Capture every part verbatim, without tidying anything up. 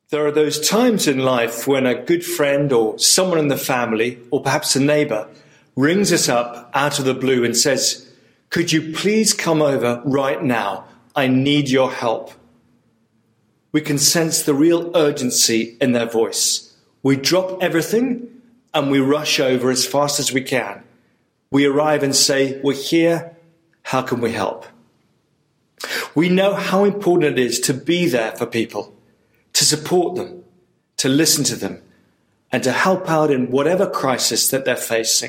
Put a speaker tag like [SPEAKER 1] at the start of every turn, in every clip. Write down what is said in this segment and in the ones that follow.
[SPEAKER 1] There are those times in life when a good friend or someone in the family, or perhaps a neighbour, rings us up out of the blue and says, "Could you please come over right now? I need your help." We can sense the real urgency in their voice. We drop everything and we rush over as fast as we can. We arrive and say, "We're here. How can we help?" We know how important it is to be there for people, to support them, to listen to them, and to help out in whatever crisis that they're facing.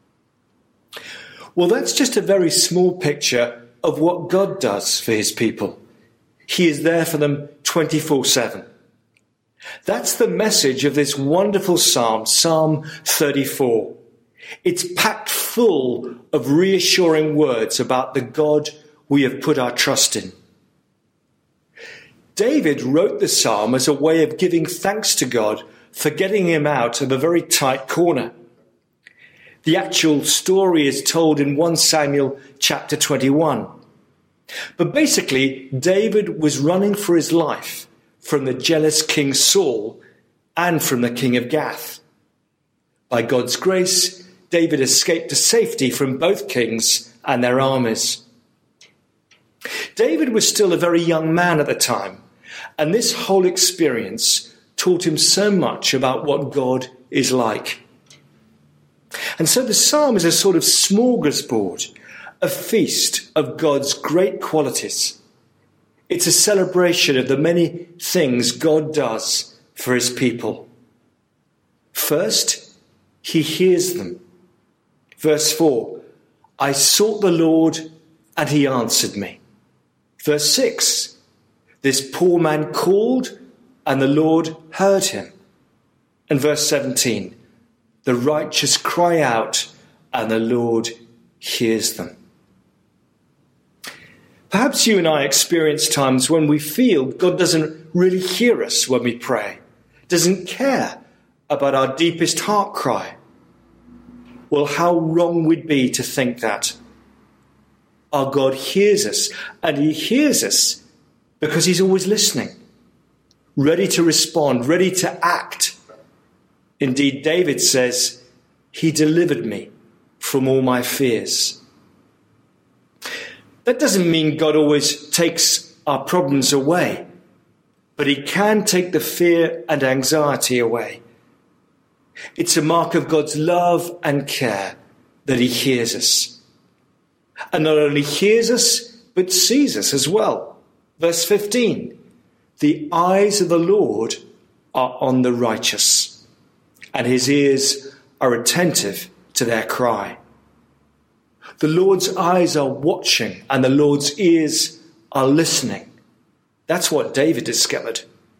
[SPEAKER 1] Well, that's just a very small picture of what God does for his people. He is there for them twenty-four seven. That's the message of this wonderful psalm, Psalm thirty-four. It's packed full of reassuring words about the God we have put our trust in. David wrote the psalm as a way of giving thanks to God for getting him out of a very tight corner. The actual story is told in First Samuel chapter twenty-one. But basically, David was running for his life from the jealous King Saul and from the king of Gath. By God's grace, David escaped to safety from both kings and their armies. David was still a very young man at the time, and this whole experience taught him so much about what God is like. And so the psalm is a sort of smorgasbord, a feast of God's great qualities. It's a celebration of the many things God does for his people. First, he hears them. Verse four, "I sought the Lord and he answered me." Verse six, "This poor man called and the Lord heard him." And verse seventeen, "The righteous cry out and the Lord hears them." Perhaps you and I experience times when we feel God doesn't really hear us when we pray, doesn't care about our deepest heart cry. Well, how wrong we'd be to think that. Our God hears us, and he hears us because he's always listening, ready to respond, ready to act. Indeed, David says, "He delivered me from all my fears." That doesn't mean God always takes our problems away, but he can take the fear and anxiety away. It's a mark of God's love and care that he hears us. And not only hears us, but sees us as well. Verse fifteen, "The eyes of the Lord are on the righteous, and his ears are attentive to their cry." The Lord's eyes are watching, and the Lord's ears are listening. That's what David discovered.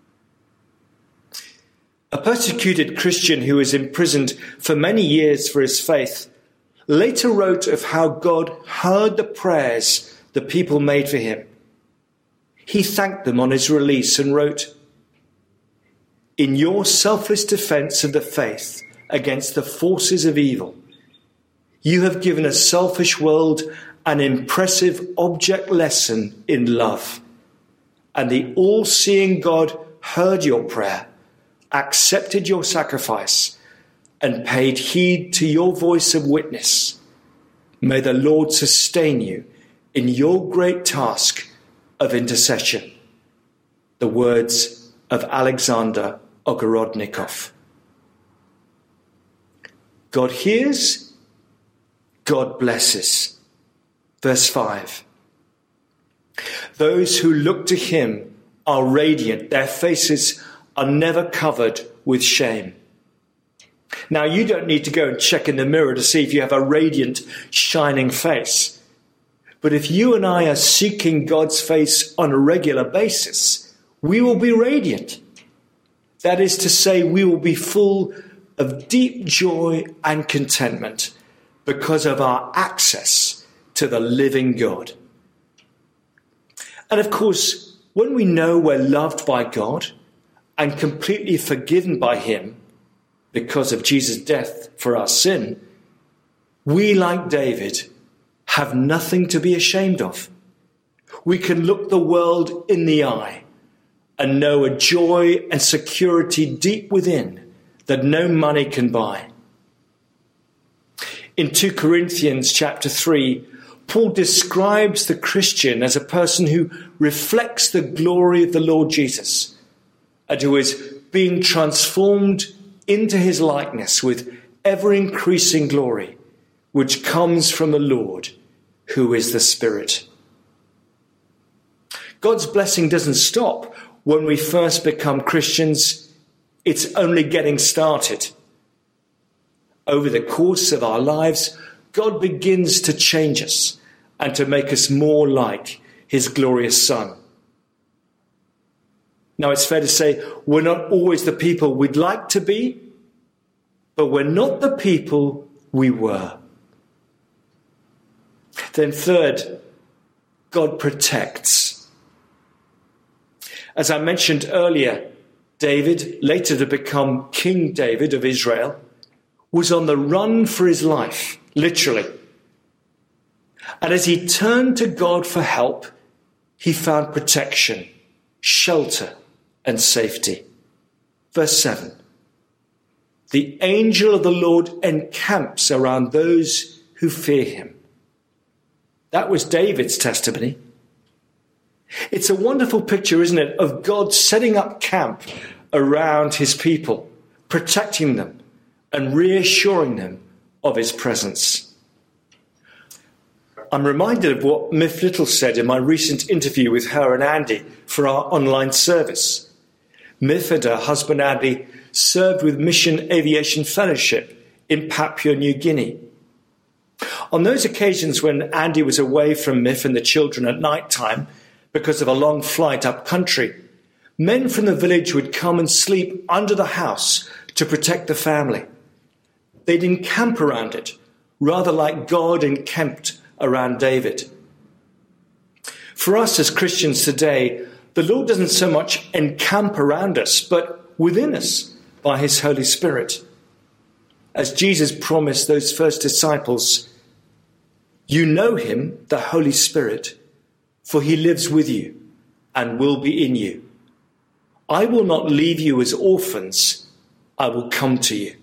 [SPEAKER 1] A persecuted Christian who was imprisoned for many years for his faith later wrote of how God heard the prayers the people made for him. He thanked them on his release and wrote, "In your selfless defense of the faith against the forces of evil, you have given a selfish world an impressive object lesson in love. And the all-seeing God heard your prayer, accepted your sacrifice, and paid heed to your voice of witness. May the Lord sustain you in your great task of intercession." The words of Alexander Ogorodnikov. God hears, God blesses. Verse five. "Those who look to him are radiant. Their faces are never covered with shame." Now, you don't need to go and check in the mirror to see if you have a radiant, shining face. But if you and I are seeking God's face on a regular basis, we will be radiant. That is to say, we will be full of deep joy and contentment because of our access to the living God. And of course, when we know we're loved by God and completely forgiven by him because of Jesus' death for our sin, we, like David, have nothing to be ashamed of. We can look the world in the eye and know a joy and security deep within that no money can buy. In Second Corinthians chapter three, Paul describes the Christian as a person who reflects the glory of the Lord Jesus and who is being transformed into his likeness with ever-increasing glory, which comes from the Lord, who is the Spirit. God's blessing doesn't stop when we first become Christians. It's only getting started. Over the course of our lives, God begins to change us and to make us more like his glorious Son. Now, it's fair to say we're not always the people we'd like to be, but we're not the people we were. Then third, God protects. As I mentioned earlier, David, later to become King David of Israel, was on the run for his life, literally. And as he turned to God for help, he found protection, shelter, and safety. Verse seven. The angel of the Lord encamps around those who fear him. That was David's testimony. It's a wonderful picture, isn't it, of God setting up camp around his people, protecting them and reassuring them of his presence. I'm reminded of what Miff Little said in my recent interview with her and Andy for our online service. Miff and her husband Andy served with Mission Aviation Fellowship in Papua New Guinea. On those occasions when Andy was away from Miff and the children at night time because of a long flight up country, men from the village would come and sleep under the house to protect the family. They'd encamp around it, rather like God encamped around David. For us as Christians today, the Lord doesn't so much encamp around us, but within us by his Holy Spirit. As Jesus promised those first disciples, you know him, the Holy Spirit, for he lives with you and will be in you. I will not leave you as orphans. I will come to you.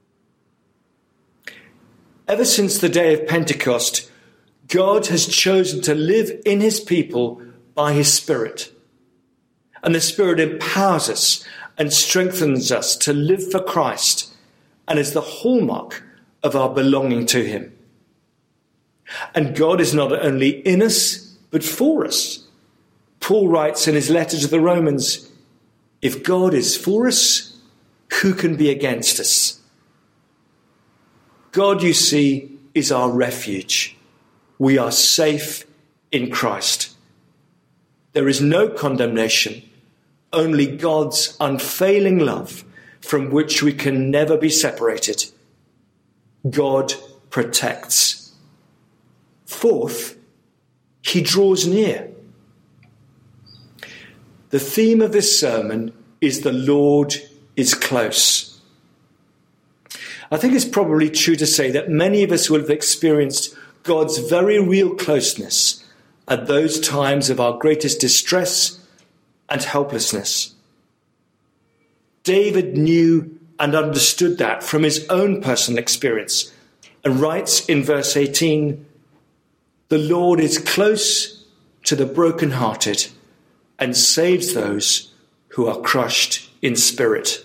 [SPEAKER 1] Ever since the day of Pentecost, God has chosen to live in his people by his Spirit. And the Spirit empowers us and strengthens us to live for Christ and is the hallmark of our belonging to him. And God is not only in us, but for us. Paul writes in his letter to the Romans, if God is for us, who can be against us? God, you see, is our refuge. We are safe in Christ. There is no condemnation, only God's unfailing love from which we can never be separated. God protects. Fourth, he draws near. The theme of this sermon is the Lord is close. I think it's probably true to say that many of us will have experienced God's very real closeness at those times of our greatest distress and helplessness. David knew and understood that from his own personal experience and writes in verse eighteen, the Lord is close to the brokenhearted and saves those who are crushed in spirit.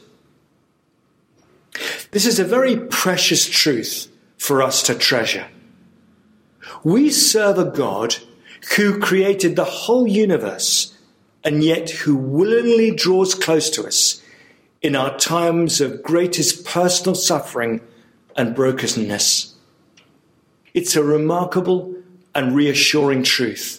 [SPEAKER 1] This is a very precious truth for us to treasure. We serve a God who created the whole universe and yet who willingly draws close to us in our times of greatest personal suffering and brokenness. It's a remarkable and reassuring truth.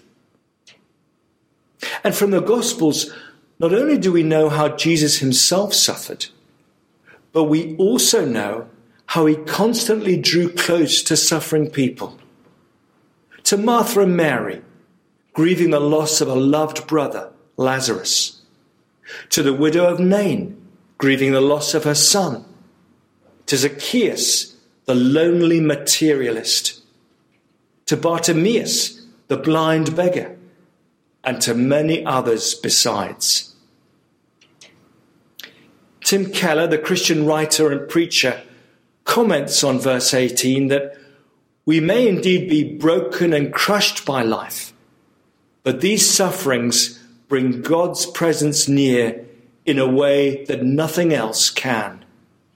[SPEAKER 1] And from the Gospels, not only do we know how Jesus himself suffered, but we also know how he constantly drew close to suffering people. To Martha and Mary, grieving the loss of a loved brother, Lazarus. To the widow of Nain, grieving the loss of her son. To Zacchaeus, the lonely materialist. To Bartimaeus, the blind beggar. And to many others besides. Tim Keller, the Christian writer and preacher, comments on verse eighteen that we may indeed be broken and crushed by life, but these sufferings bring God's presence near in a way that nothing else can.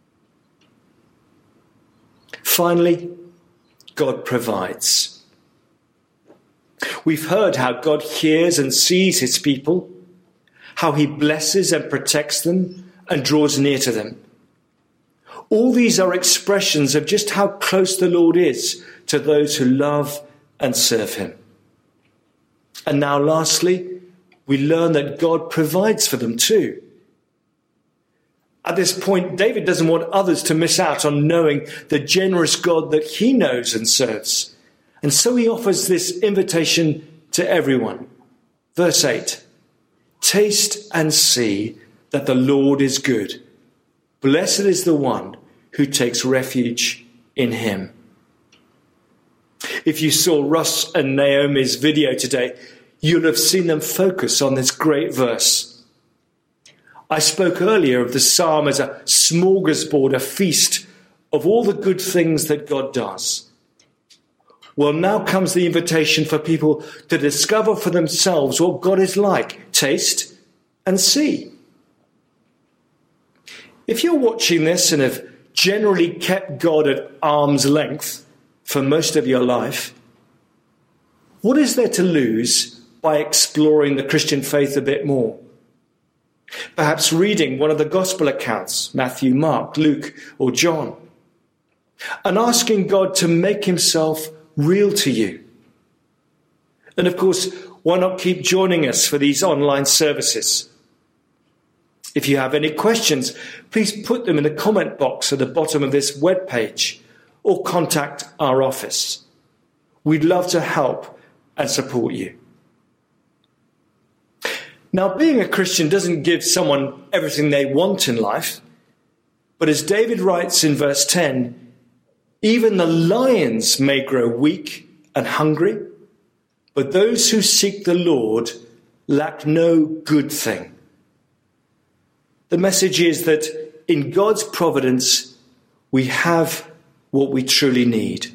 [SPEAKER 1] Finally, God provides. We've heard how God hears and sees his people, how he blesses and protects them and draws near to them. All these are expressions of just how close the Lord is to those who love and serve him. And now lastly, we learn that God provides for them too. At this point, David doesn't want others to miss out on knowing the generous God that he knows and serves. And so he offers this invitation to everyone. Verse eight, taste and see that the Lord is good. Blessed is the one who takes refuge in him. If you saw Russ and Naomi's video today, you'll have seen them focus on this great verse. I spoke earlier of the psalm as a smorgasbord, a feast of all the good things that God does. Well, now comes the invitation for people to discover for themselves what God is like. Taste and see. If you're watching this and have generally kept God at arm's length for most of your life, what is there to lose by exploring the Christian faith a bit more? Perhaps reading one of the gospel accounts, Matthew, Mark, Luke, or John, and asking God to make himself real to you. And of course, why not keep joining us for these online services? If you have any questions, please put them in the comment box at the bottom of this webpage or contact our office. We'd love to help and support you. Now, being a Christian doesn't give someone everything they want in life, but as David writes in verse ten, even the lions may grow weak and hungry, but those who seek the Lord lack no good thing. The message is that in God's providence, we have what we truly need.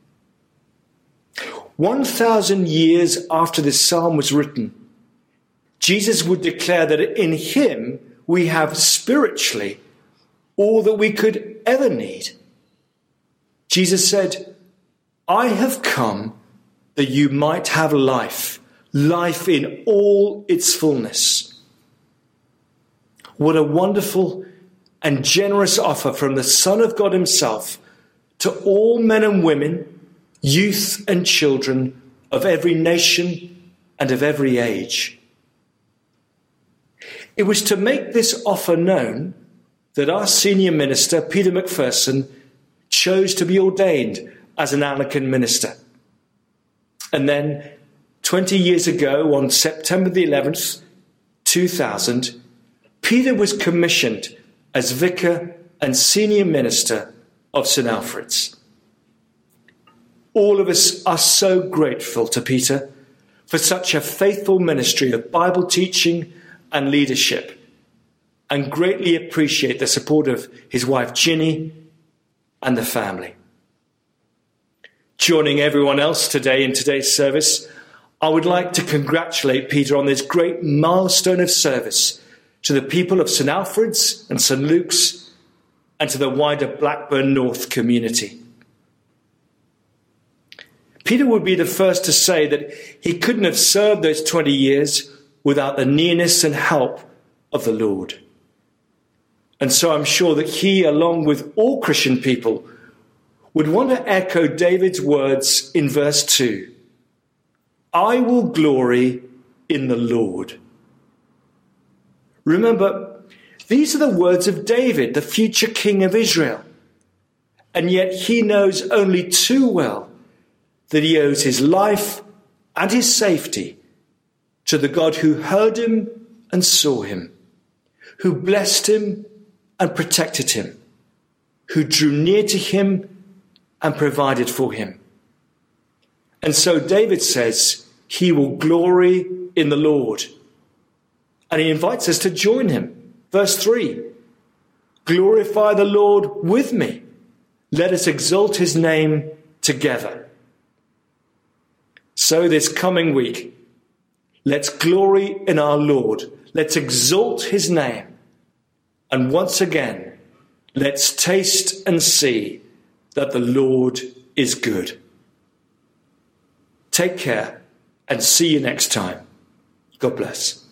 [SPEAKER 1] One thousand years after this psalm was written, Jesus would declare that in him we have spiritually all that we could ever need. Jesus said, I have come that you might have life, life in all its fullness. What a wonderful and generous offer from the Son of God himself to all men and women, youth and children of every nation and of every age. It was to make this offer known that our senior minister, Peter McPherson, chose to be ordained as an Anglican minister. And then, twenty years ago, on September the eleventh, two thousand, Peter was commissioned as vicar and senior minister of Saint Alfred's. All of us are so grateful to Peter for such a faithful ministry of Bible teaching and leadership, and greatly appreciate the support of his wife Ginny and the family. Joining everyone else today in today's service, I would like to congratulate Peter on this great milestone of service to the people of Saint Alfred's and Saint Luke's and to the wider Blackburn North community. Peter would be the first to say that he couldn't have served those twenty years without the nearness and help of the Lord. And so I'm sure that he, along with all Christian people, would want to echo David's words in verse two. I will glory in the Lord. Remember, these are the words of David, the future king of Israel. And yet he knows only too well that he owes his life and his safety to the God who heard him and saw him, who blessed him and protected him, who drew near to him and provided for him. And so David says he will glory in the Lord. And he invites us to join him. Verse three, Glorify the Lord with me. Let us exalt his name together. So this coming week, let's glory in our Lord. Let's exalt his name. And once again, let's taste and see that the Lord is good. Take care and see you next time. God bless.